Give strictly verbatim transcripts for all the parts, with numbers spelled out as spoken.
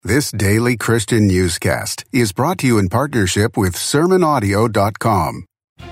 This daily Christian newscast is brought to you in partnership with sermon audio dot com.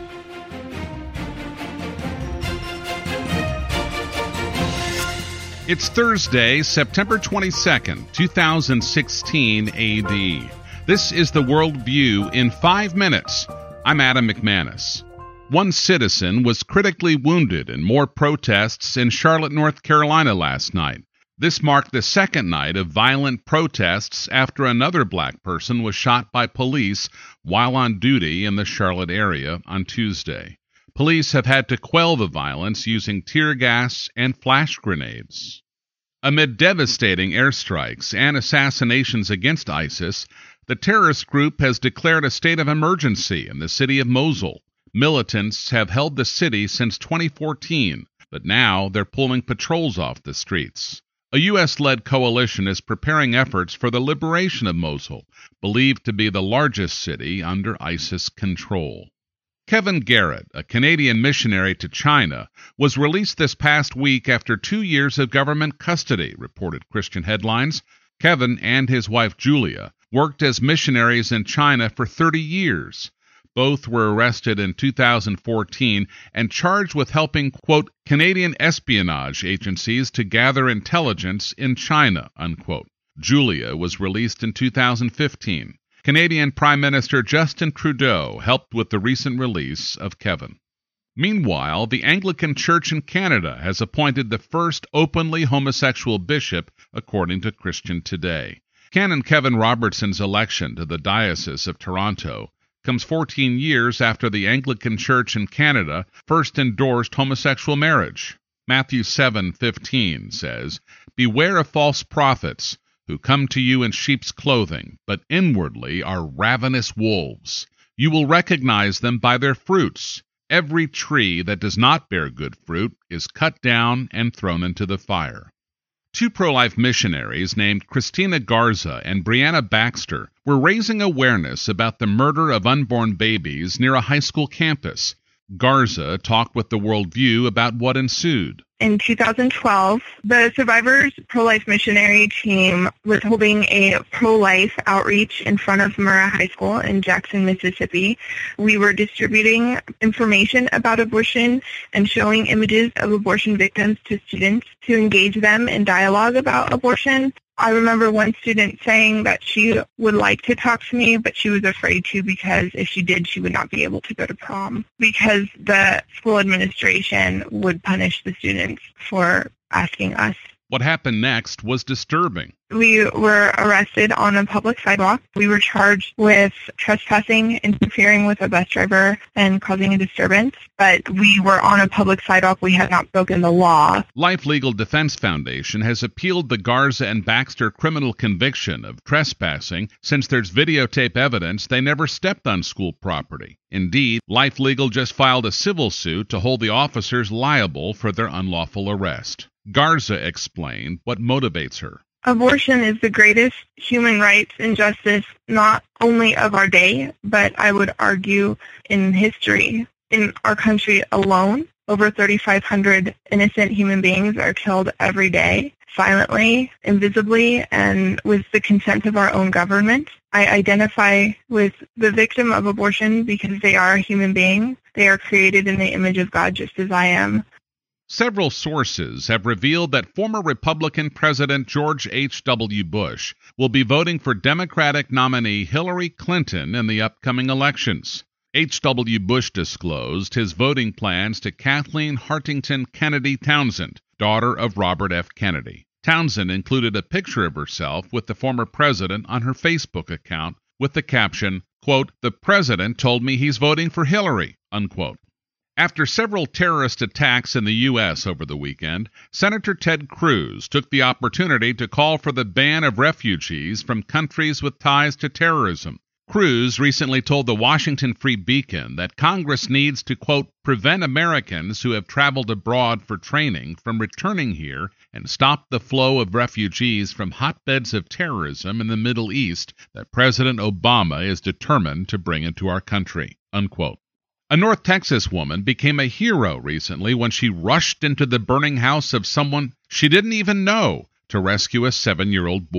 It's Thursday, September twenty-second, two thousand sixteen A D. This is the World View in five minutes. I'm Adam McManus. One citizen was critically wounded in more protests in Charlotte, North Carolina last night. This marked the second night of violent protests after another black person was shot by police while on duty in the Charlotte area on Tuesday. Police have had to quell the violence using tear gas and flash grenades. Amid devastating airstrikes and assassinations against ISIS, the terrorist group has declared a state of emergency in the city of Mosul. Militants have held the city since twenty fourteen, but now they're pulling patrols off the streets. A U S-led coalition is preparing efforts for the liberation of Mosul, believed to be the largest city under ISIS control. Kevin Garrett, a Canadian missionary to China, was released this past week after two years of government custody, reported Christian Headlines. Kevin and his wife Julia worked as missionaries in China for thirty years. Both were arrested in two thousand fourteen and charged with helping, quote, Canadian espionage agencies to gather intelligence in China, unquote. Julia was released in two thousand fifteen. Canadian Prime Minister Justin Trudeau helped with the recent release of Kevin. Meanwhile, the Anglican Church in Canada has appointed the first openly homosexual bishop, according to Christian Today. Canon Kevin Robertson's election to the Diocese of Toronto comes fourteen years after the Anglican Church in Canada first endorsed homosexual marriage. Matthew seven fifteen says, "Beware of false prophets, who come to you in sheep's clothing, but inwardly are ravenous wolves. You will recognize them by their fruits. Every tree that does not bear good fruit is cut down and thrown into the fire." Two pro-life missionaries named Christina Garza and Brianna Baxter were raising awareness about the murder of unborn babies near a high school campus. Garza talked with the World View about what ensued. In two thousand twelve, the Survivors Pro-Life Missionary Team was holding a pro-life outreach in front of Murrah High School in Jackson, Mississippi. We were distributing information about abortion and showing images of abortion victims to students to engage them in dialogue about abortion. I remember one student saying that she would like to talk to me, but she was afraid to because if she did, she would not be able to go to prom because the school administration would punish the students for asking us. What happened next was disturbing. We were arrested on a public sidewalk. We were charged with trespassing, interfering with a bus driver, and causing a disturbance. But we were on a public sidewalk. We had not broken the law. Life Legal Defense Foundation has appealed the Garza and Baxter criminal conviction of trespassing since there's videotape evidence they never stepped on school property. Indeed, Life Legal just filed a civil suit to hold the officers liable for their unlawful arrest. Garza explained what motivates her. Abortion is the greatest human rights injustice, not only of our day, but I would argue in history. In our country alone, over thirty-five hundred innocent human beings are killed every day, silently, invisibly, and with the consent of our own government. I identify with the victim of abortion because they are a human being. They are created in the image of God just as I am. Several sources have revealed that former Republican President George H W Bush will be voting for Democratic nominee Hillary Clinton in the upcoming elections. H W Bush disclosed his voting plans to Kathleen Hartington Kennedy Townsend, daughter of Robert F. Kennedy. Townsend included a picture of herself with the former president on her Facebook account with the caption, quote, "The president told me he's voting for Hillary," unquote. After several terrorist attacks in the U S over the weekend, Senator Ted Cruz took the opportunity to call for the ban of refugees from countries with ties to terrorism. Cruz recently told the Washington Free Beacon that Congress needs to, quote, prevent Americans who have traveled abroad for training from returning here and stop the flow of refugees from hotbeds of terrorism in the Middle East that President Obama is determined to bring into our country, unquote. A North Texas woman became a hero recently when she rushed into the burning house of someone she didn't even know to rescue a seven-year-old boy.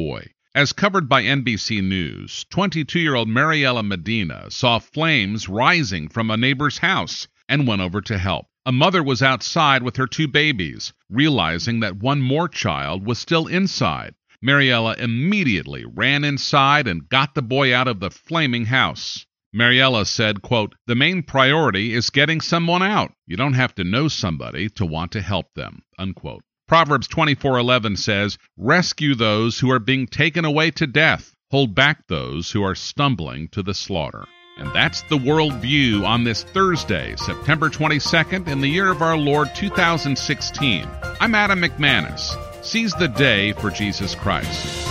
As covered by N B C News, twenty-two-year-old Mariela Medina saw flames rising from a neighbor's house and went over to help. A mother was outside with her two babies, realizing that one more child was still inside. Mariela immediately ran inside and got the boy out of the flaming house. Mariela said, quote, "The main priority is getting someone out. You don't have to know somebody to want to help them," unquote. Proverbs twenty-four eleven says, "Rescue those who are being taken away to death. Hold back those who are stumbling to the slaughter." And that's the World View on this Thursday, September twenty-second, in the year of our Lord two thousand sixteen. I'm Adam McManus. Seize the day for Jesus Christ.